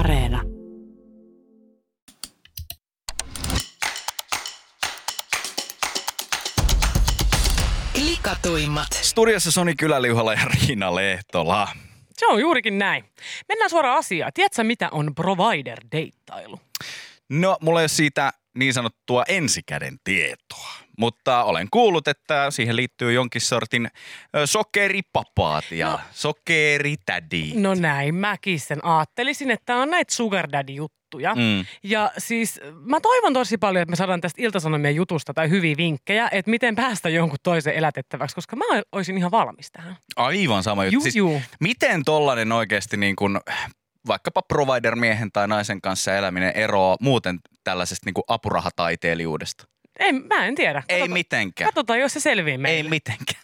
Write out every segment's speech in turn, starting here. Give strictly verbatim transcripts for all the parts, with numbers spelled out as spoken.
Areena. Klikatuimmat. Studiossa Soni Kyläliuhala ja Riina Lehtola. Se on juurikin näin. Mennään suoraan asiaan. Tiedätkö, mitä on provider-deittailu? No, mulla ei ole siitä niin sanottua ensikäden tietoa, mutta olen kuullut, että siihen liittyy jonkin sortin ö, sokeripapaat ja no. sokeritädit. No näin mäkin sen ajattelisin, että on näitä sugar daddy-juttuja. Mm. Ja siis mä toivon tosi paljon, että me saadaan tästä Ilta-Sanomien jutusta tai hyviä vinkkejä, että miten päästä jonkun toisen elätettäväksi, koska mä olisin ihan valmis tähän. Aivan sama juttu. Juu, siis, juu. Miten tollainen oikeasti niin kuin vaikkapa provider-miehen tai naisen kanssa eläminen eroaa muuten tällaisesta niin kuin apurahataiteilijuudesta? Ei, mä en tiedä. Ei Katsotaan, mitenkään. Katsotaan, jos se selvii meille. Ei mitenkään.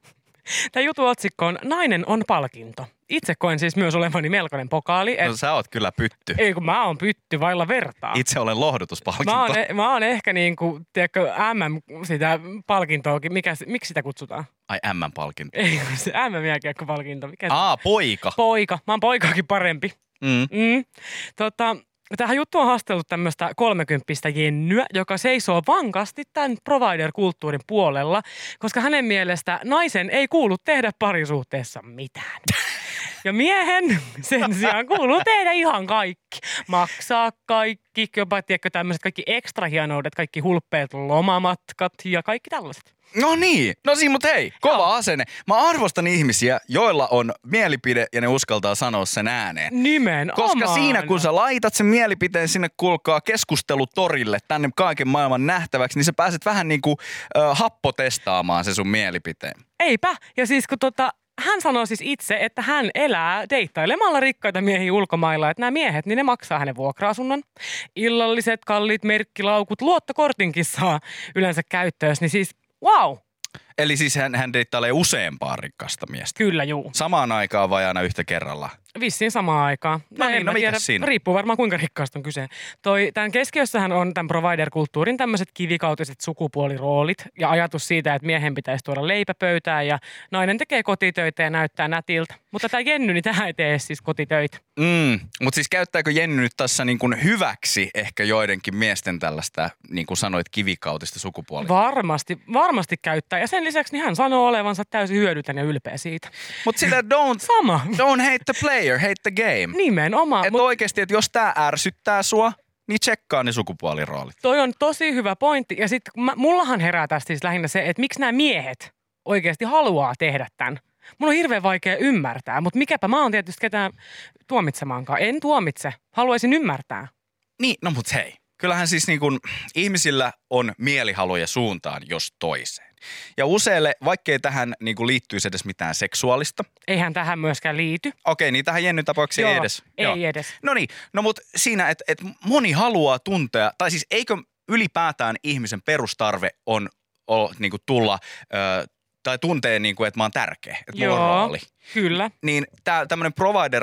Tämä jutun otsikko on Nainen on palkinto. Itse koen siis myös olevani melkoinen pokaali. Et... No sä oot kyllä pytty. Ei kun mä oon pytty vailla vertaa. Itse olen lohdutuspalkinto. Mä oon, mä oon ehkä niin kuin, tiedätkö, M M sitä palkintoakin. Mikä, miksi sitä kutsutaan? Ai M M-palkinto. Ei kun se M M-jääkiekkopalkinto. Mikä Aa, poika. Poika. Mä oon poikaakin parempi. Mm. Mm. Tota... Tähän juttuun on haastellut tämmöistä kolmekymppistä jennyä, joka seisoo vankasti tämän provider-kulttuurin puolella, koska hänen mielestä naisen ei kuulu tehdä parisuhteessa mitään. Ja miehen sen sijaan kuuluu tehdä ihan kaikki. Maksaa kaikki, jopa tiedätkö tämmöiset kaikki ekstra hienoudet, kaikki hulppeet lomamatkat ja kaikki tällaiset. No niin, no siinä, mutta hei, kova Joo. asenne. Mä arvostan ihmisiä, joilla on mielipide ja ne uskaltaa sanoa sen ääneen. Nimenomaan. Koska siinä kun sä laitat sen mielipiteen sinne kulkaa keskustelutorille tänne kaiken maailman nähtäväksi, niin sä pääset vähän niin kuin äh, happotestaamaan se sun mielipiteen. Eipä. Ja siis kun tota... Hän sanoo siis itse, että hän elää deittailemalla rikkaita miehiä ulkomailla, että nämä miehet, niin ne maksaa hänen vuokra-asunnon. Illalliset, kalliit merkkilaukut, luottokortinkin saa yleensä käyttöön, niin siis wow. Eli siis hän, hän deittailee useampaa rikkaasta miestä. Kyllä, juu. Samaan aikaan vai aina yhtä kerralla? Vissiin samaan aikaan. No niin, no mikäs siinä? Riippuu varmaan kuinka rikkaasta on kyse. Toi, tämän keskiössähän on tämän provider-kulttuurin tämmöiset kivikautiset sukupuoliroolit ja ajatus siitä, että miehen pitäisi tuoda leipäpöytään ja nainen tekee kotitöitä ja näyttää nätiltä. Mutta tämä Jenny, niin tähän ei tee siis kotitöitä. Mm, mutta siis käyttääkö Jenny nyt tässä niin kuin hyväksi ehkä joidenkin miesten tällaista, niin kuin sanoit, kivikautista sukupuolia? Varmasti, varmasti käyttää. Ja sen lisäksi niin hän sanoo olevansa täysin hyödytön ja ylpeä siitä. Mutta sitä don't, Sama. don't hate the player, hate the game. Nimenomaan. Että Mut... oikeasti, että jos tää ärsyttää sua, niin tsekkaa ne sukupuoliroolit. Toi on tosi hyvä pointti. Ja sitten mullahan herää tästä siis lähinnä se, että miksi nämä miehet oikeasti haluaa tehdä tämän. Mun on hirveän vaikea ymmärtää, mutta mikäpä mä oon tietysti ketään tuomitsemaankaan. En tuomitse. Haluaisin ymmärtää. Niin, no mut hei. Kyllähän siis niin kun ihmisillä on mielihaluja suuntaan jos toiseen. Ja useille, vaikkei tähän niin kuin liittyisi edes mitään seksuaalista. Eihän tähän myöskään liity. Okei, niin tähän Jennyn tapaukseen ei edes. ei Joo. edes. No niin, no mutta siinä, että et moni haluaa tuntea, tai siis eikö ylipäätään ihmisen perustarve on, on niin kuin tulla, ö, tai tuntee, niin kuin, että mä oon tärkeä, että mulla on rooli. Kyllä. Niin tää tämmöinen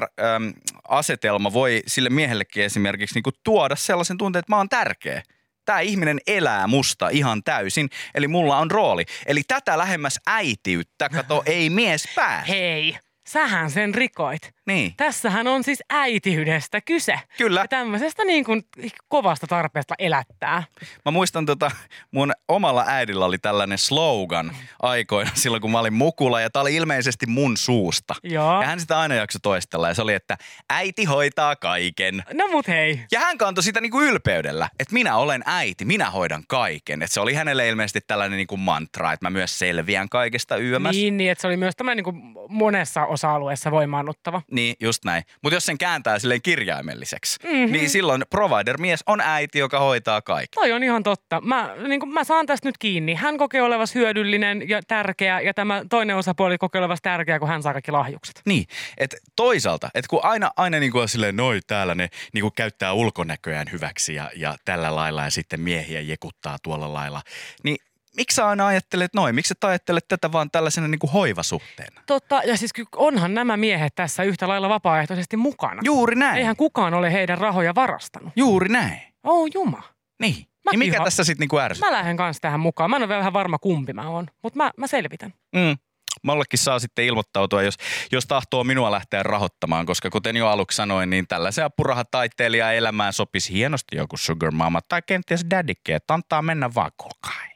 provider-asetelma voi sille miehellekin esimerkiksi niin kuin tuoda sellaisen tunteen, että mä oon tärkeä. Tämä ihminen elää musta ihan täysin, eli mulla on rooli. Eli tätä lähemmäs äitiyttä, kato, ei mies pääse. Hei, sähän sen rikoit. Niin. Tässähän on siis äitiydestä kyse. Kyllä. Ja tämmöisestä niin kuin kovasta tarpeesta elättää. Mä muistan tota, mun omalla äidillä oli tällainen slogan aikoina silloin, kun mä olin mukula, ja tää oli ilmeisesti mun suusta. Joo. Ja hän sitä aina jaksoi toistella, ja se oli, että äiti hoitaa kaiken. No mut hei. Ja hän kantoi sitä niinku ylpeydellä, että minä olen äiti, minä hoidan kaiken. Että se oli hänelle ilmeisesti tällainen niinku mantra, että mä myös selviän kaikesta yömässä. Niin, niin, että se oli myös tämmöinen niin kuin monessa osa-alueessa voimaannuttava. Niin, just näin. Mutta jos sen kääntää silleen kirjaimelliseksi, Mm-hmm. niin silloin provider-mies on äiti, joka hoitaa kaiken. Toi on ihan totta. Mä, niin kuin, mä saan tästä nyt kiinni. Hän kokee olevasi hyödyllinen ja tärkeä, ja tämä toinen osapuoli kokee olevasi tärkeä, kun hän saa kaikki lahjukset. Niin, että toisaalta, että kun aina, aina niin kuin on silleen, noi täällä ne niin kuin käyttää ulkonäköään hyväksi ja, ja tällä lailla ja sitten miehiä jekuttaa tuolla lailla, niin miksi sä aina ajattelet noin? Miksi sä ajattelet tätä vaan tällaisena niin kuin hoivasuhteena? Totta, ja siis onhan nämä miehet tässä yhtä lailla vapaaehtoisesti mukana. Juuri näin. Eihän kukaan ole heidän rahoja varastanut. Juuri näin. Oh juma. Niin. Mäkin Niin mikä ha- tässä sitten niinku ärsyttää? Mä lähden kanssa tähän mukaan. Mä en ole vielä vähän varma kumpi mä oon, mutta mä, mä selvitän. Mm. Mullekin saa sitten ilmoittautua, jos, jos tahtoo minua lähteä rahoittamaan, koska kuten jo aluksi sanoin, niin tällaisen apurahataiteilijan elämään sopisi hienosti joku sugar mama tai kenties daddyke, että antaa mennä vaan kolkai.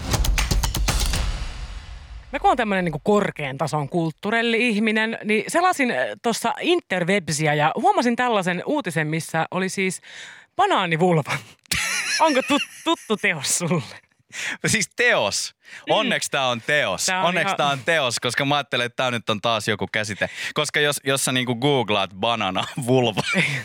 Mä kun on tämmöinen niin korkean tason kulttuurelli-ihminen, niin selasin tuossa interwebsiä ja huomasin tällaisen uutisen, missä oli siis banaanivulva. Onko tut, tuttu teos sulle? Siis teos. Onneksi tämä on teos. Tää on Onneksi ihan... tämä on teos, koska mä ajattelen, että tämä nyt on taas joku käsite. Koska jos, jos sä niinku googlaat banana vulva.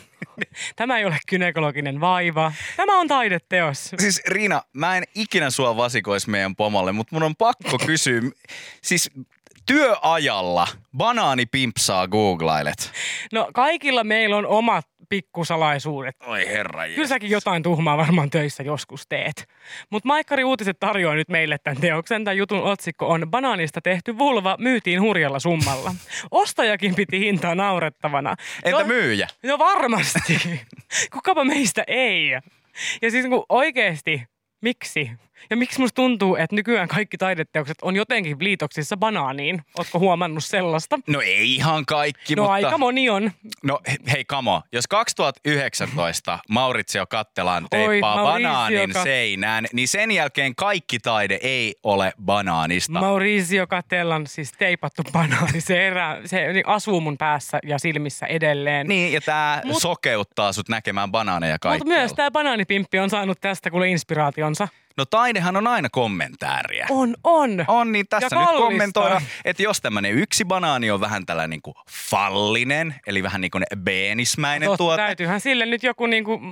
Tämä ei ole gynekologinen vaiva. Tämä on taideteos. Siis Riina, mä en ikinä sua vasikoisi meidän pomolle, mutta mun on pakko kysyä. Siis työajalla banaanipimpsaa googlailet. No kaikilla meillä on omat pikkusalaisuudet. Oi herra Kyllä säkin jotain tuhmaa varmaan töissä joskus teet. Mutta Maikkari Uutiset tarjoaa nyt meille tämän teoksen. Tämän jutun otsikko on Banaanista tehty vulva myytiin hurjalla summalla. Ostajakin piti hintaa naurettavana. Entä no, myyjä? No varmasti. Kukapa meistä ei. Ja siis kun oikeesti, miksi? Ja miksi musta tuntuu, että nykyään kaikki taideteokset on jotenkin liitoksissa banaaniin? Ootko huomannut sellaista? No ei ihan kaikki, no mutta... aika moni on. No hei kamo, jos kaksituhattayhdeksäntoista Maurizio Kattelan teippaa Oi, banaanin Kat- seinään, niin sen jälkeen kaikki taide ei ole banaanista. Maurizio Cattelan siis teipattu banaani, se, erää, se asuu mun päässä ja silmissä edelleen. Niin, ja tää Mut- sokeuttaa sut näkemään banaaneja Mutta kaikkialla. myös tämä banaanipimppi on saanut tästä kuule inspiraationsa. No taidehan on aina kommentääriä. On, on. On, niin tässä Ja nyt kallista. kommentoidaan, että jos tämmönen yksi banaani on vähän tällainen niin kuin fallinen, eli vähän niin kuin beenismäinen Totta, tuote. täytyyhän sille nyt joku niinku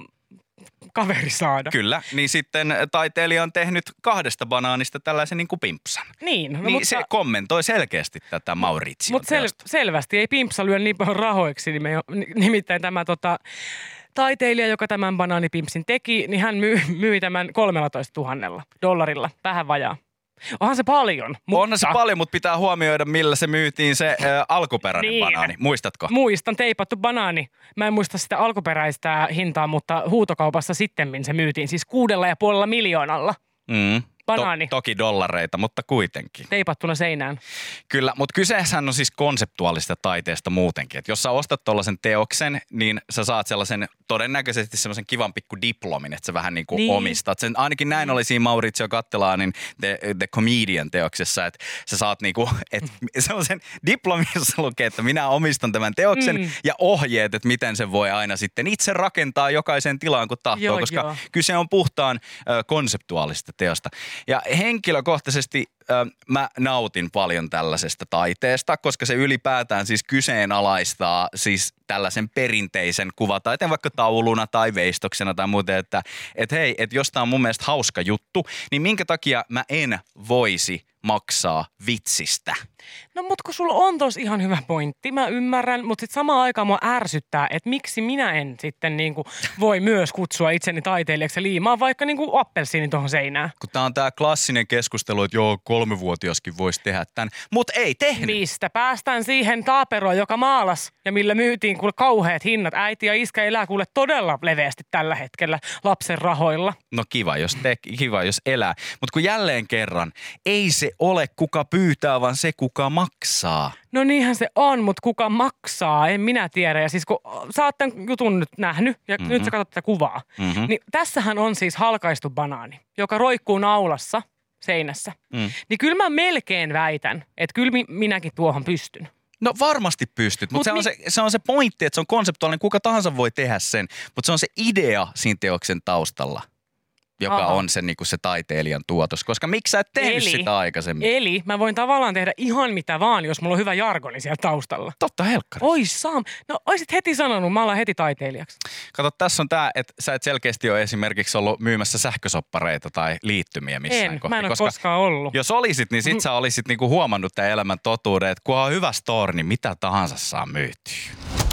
kaveri saada. Kyllä, niin sitten taiteilija on tehnyt kahdesta banaanista tällaisen niin kuin pimpsan. Niin, no, Niin mutta, se kommentoi selkeästi tätä Maurizion mutta sel, teosta. selvästi ei pimpsa lyö niin paljon rahoiksi. Niin me jo, nimittäin tämä tota, taiteilija, joka tämän banaanipimpsin teki, niin hän myi, myi tämän kolmetoista tuhatta dollarilla. Vähän vajaa. Onhan se paljon. Mutta... Onhan se paljon, mutta pitää huomioida, millä se myytiin se ä, alkuperäinen Niin. banaani. Muistatko? Muistan, teipattu banaani. Mä en muista sitä alkuperäistä hintaa, mutta huutokaupassa sittemmin se myytiin siis kuudella ja puolella miljoonalla. Mm. Banaani. To- toki dollareita, mutta kuitenkin. Teipattuna seinään. Kyllä, mutta kyseessähän on siis konseptuaalista taiteesta muutenkin. Et jos sä ostat tuollaisen teoksen, niin sä saat sellaisen todennäköisesti sellaisen kivan pikku diplomin, että sä vähän niin kuin Niin. omistat sen. Ainakin näin oli siinä Maurizio Cattelaanin The, The Comedian teoksessa, että sä saat niinku, että sellaisen diplomin, jossa lukee, että minä omistan tämän teoksen Mm. ja ohjeet, että miten se voi aina sitten itse rakentaa jokaiseen tilaan, kun tahtoo, Joo, koska joo. kyse on puhtaan ö, konseptuaalista teosta. Ja henkilökohtaisesti ö, mä nautin paljon tällaisesta taiteesta, koska se ylipäätään siis kyseenalaistaa siis tällaisen perinteisen kuvataiteen vaikka tauluna tai veistoksena tai muuten, että et hei, että jos tää on mun mielestä hauska juttu, niin minkä takia mä en voisi maksaa vitsistä? No mut kun sulla on tos ihan hyvä pointti, mä ymmärrän, mutta sitten samaan aikaan mua ärsyttää, että miksi minä en sitten niinku voi myös kutsua itseni taiteilijaksi ja liimaa vaikka niinku appelsiini tuohon seinään. Kun tää on tää klassinen keskustelu, että joo, kolmevuotiaskin voisi tehdä tän, mutta ei tehnyt. Mistä päästään siihen taaperoon, joka maalas ja millä myytiin kuule kauheat hinnat. Äiti ja iskä elää kuule todella leveästi tällä hetkellä lapsen rahoilla. No kiva, jos, te, kiva, jos elää. Mutta kun jälleen kerran, ei se ole kuka pyytää, vaan se kuka maksaa. No niinhän se on, mutta kuka maksaa, en minä tiedä. Ja siis kun sä oot tämän jutun nyt nähnyt ja mm-hmm. nyt sä katsot tätä kuvaa, Mm-hmm. niin tässähän on siis halkaistu banaani, joka roikkuu naulassa seinässä. Mm. Niin kyllä mä melkein väitän, että kyllä mi- minäkin tuohon pystyn. No varmasti pystyt, mutta Mut se, mi- on se, se on se pointti, että se on konseptuaalinen, kuka tahansa voi tehdä sen, mutta se on se idea siinä teoksen taustalla, joka Aha. on se, niinku se taiteilijan tuotos, koska miksi sä et tehnyt Eli- sitä aikaisemmin? Eli mä voin tavallaan tehdä ihan mitä vaan, jos mulla on hyvä jargoni siellä taustalla. Totta helkkari. Oi Sam, no oisit heti sanonut, mä alan heti taiteilijaksi. Kato, tässä on tää, että sä et selkeästi ole esimerkiksi ollut myymässä sähkösoppareita tai liittymiä missään En, kohti. mä en ole koska koskaan ollut. jos olisit, niin sit sä olisit niinku huomannut tämän elämän totuuden, että kun on hyvä store, niin mitä tahansa saa myytyä.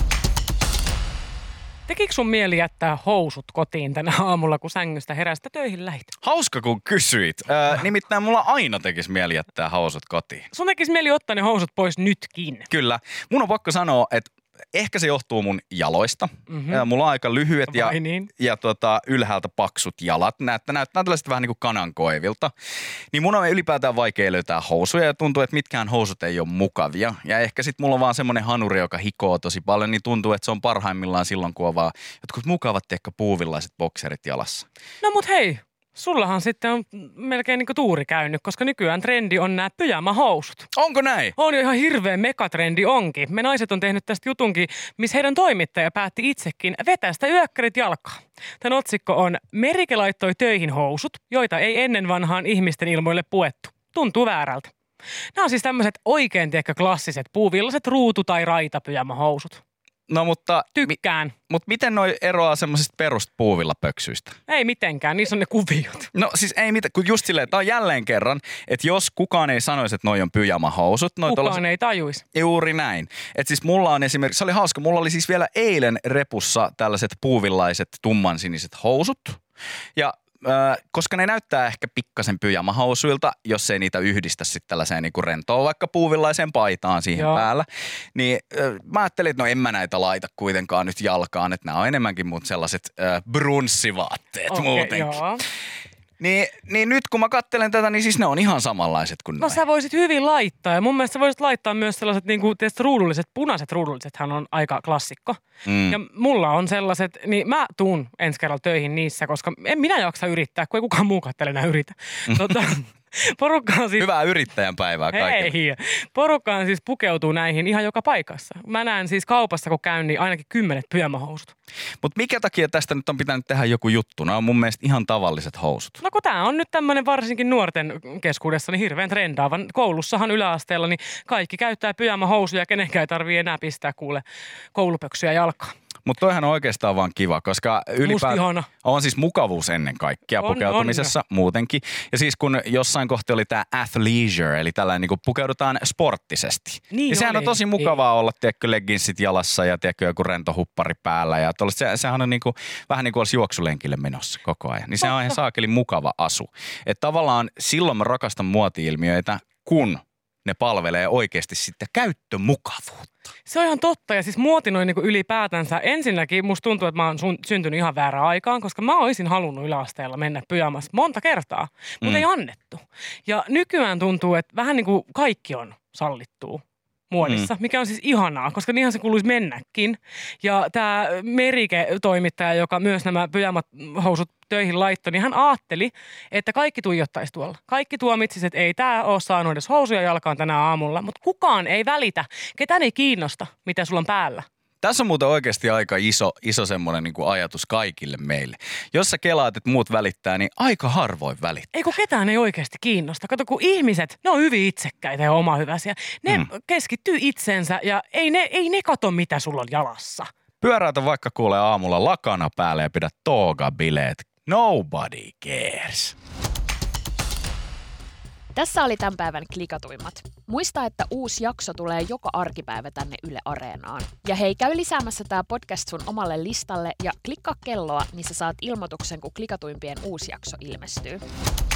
Tekikö sun mieli jättää housut kotiin tänä aamulla, kun sängystä herästä töihin lähit? Hauska, kun kysyit. Öö, nimittäin mulla aina tekisi mieli jättää housut kotiin. Sun tekisi mieli ottaa ne housut pois nytkin. Kyllä. Mun on pakko sanoa, että ehkä se johtuu mun jaloista. Mm-hmm. Mulla on aika lyhyet ja, niin? ja tota, ylhäältä paksut jalat. Näyttää, näyttää tällaiset vähän niin kuin kanankoivilta. Niin mun on ylipäätään vaikea löytää housuja ja tuntuu, että mitkään housut ei ole mukavia. Ja ehkä sit mulla on vaan semmoinen hanuri, joka hikoo tosi paljon, niin tuntuu, että se on parhaimmillaan silloin, kun on vaan jotkut mukavat ehkä puuvillaiset bokserit jalassa. No mut hei, sullahan sitten on melkein niinku tuuri käynyt, koska nykyään trendi on nämä pyjamahousut. Onko näin? On jo ihan hirveä megatrendi onkin. Me naiset on tehnyt tästä jutunkin, missä heidän toimittaja päätti itsekin vetästä yökkärit jalkaan. Tämän otsikko on Merike laittoi töihin housut, joita ei ennen vanhaan ihmisten ilmoille puettu. Tuntuu väärältä. Nämä on siis tämmöiset oikein tiekkä klassiset puuvillaiset ruutu- tai raitapyjamahousut. No mutta... Tykkään. Mi- mutta miten noi eroaa semmoisista peruspuuvillapöksyistä? Ei mitenkään, niissä on ne kuviot. No siis ei mitään, kun just silleen, että on jälleen kerran, että jos kukaan ei sanoisi, että noi on pyjamahousut. Noi kukaan tollaset, ei tajuisi. Juuri näin. Että siis mulla on esimerkiksi, se oli hauska, mulla oli siis vielä eilen repussa tällaiset puuvillaiset tummansiniset housut. Ja äh, koska ne näyttää ehkä pikkasen pyjamahousuilta, jos ei niitä yhdistä sitten tällaiseen niinku rentoon vaikka puuvillaiseen paitaan siihen Joo. päällä. Niin äh, mä ajattelin, että no en mä näitä laita kuitenkaan nyt jalkaan, että nämä on enemmänkin mut sellaiset äh, brunssivaatteet okay, muutenkin. Joo. Niin, niin nyt kun mä katselen tätä, niin siis ne on ihan samanlaiset kuin No näin. sä voisit hyvin laittaa ja mun mielestä sä voisit laittaa myös sellaiset niin kuin ruudulliset, punaiset ruudullisethan on aika klassikko. Mm. Ja mulla on sellaiset, niin mä tuun ensi kerralla töihin niissä, koska en minä jaksa yrittää, kun ei kukaan muu kattele enää yritä. tota, porukkaan siis... Hyvää yrittäjän päivää kaikille. Hei, porukkaan siis pukeutuu näihin ihan joka paikassa. Mä näen siis kaupassa, kun käyn, niin ainakin kymmenet pyjamahousut. Mutta mikä takia tästä nyt on pitänyt tehdä joku juttu? Nämä on mun mielestä ihan tavalliset housut. No kun tää on nyt tämmönen varsinkin nuorten keskuudessa niin hirveän trendaavan. Koulussahan yläasteella niin kaikki käyttää pyjamahousuja, kenenkään ei tarvii enää pistää kuule koulupöksyjä jalkaan. Mutta toihan on oikeastaan vaan kiva, koska ylipäätään on siis mukavuus ennen kaikkea on, pukeutumisessa on. muutenkin. Ja siis kun jossain kohti oli tämä athleisure, eli tällainen niin kuin pukeudutaan sporttisesti. Niin ja sehän oli. on tosi mukavaa Ei. olla, tiedätkö, legginsit jalassa ja tiedätkö, joku rento huppari päällä. Ja se, sehän on niin kuin, vähän niin kuin olisi juoksulenkille menossa koko ajan. Niin se on ihan saakeli mukava asu. Että tavallaan silloin mä rakastan muoti-ilmiöitä, kun ne palvelee oikeasti sitten käyttömukavuutta. Se on ihan totta ja siis muoti noin niin kuin ylipäätänsä. Ensinnäkin musta tuntuu, että mä oon sun, syntynyt ihan väärään aikaan, koska mä olisin halunnut yläasteella mennä pyjamassa monta kertaa, mutta mm. ei annettu. Ja nykyään tuntuu, että vähän niin kuin kaikki on sallittua muodissa, mm. mikä on siis ihanaa, koska niinhän se kuuluisi mennäkin. Ja tämä Merike-toimittaja, joka myös nämä pyjamahousut töihin laittoi, niin hän ajatteli, että kaikki tuijottaisi tuolla. Kaikki tuomitsisi, että ei tämä ole saanut edes housuja jalkaan tänä aamulla, mutta kukaan ei välitä. Ketään ei kiinnosta, mitä sulla on päällä. Tässä on muuten oikeasti aika iso, iso semmoinen niin kuin ajatus kaikille meille. Jos sä kelaat, että muut välittää, niin aika harvoin välittää. Ei kun ketään ei oikeasti kiinnosta. Kato, kun ihmiset, ne on hyvin itsekkäitä ja omahyväisiä. Ne mm. keskittyy itsensä ja ei ne, ei ne kato, mitä sulla on jalassa. Pyöräytä vaikka kuule aamulla lakana päälle ja pidä toogabileet. Nobody cares. Tässä oli tämän päivän klikatuimmat. Muista, että uusi jakso tulee joka arkipäivä tänne Yle Areenaan. Ja hei, käy lisäämässä tää podcast sun omalle listalle ja klikkaa kelloa, niin sä saat ilmoituksen, kun klikatuimpien uusi jakso ilmestyy.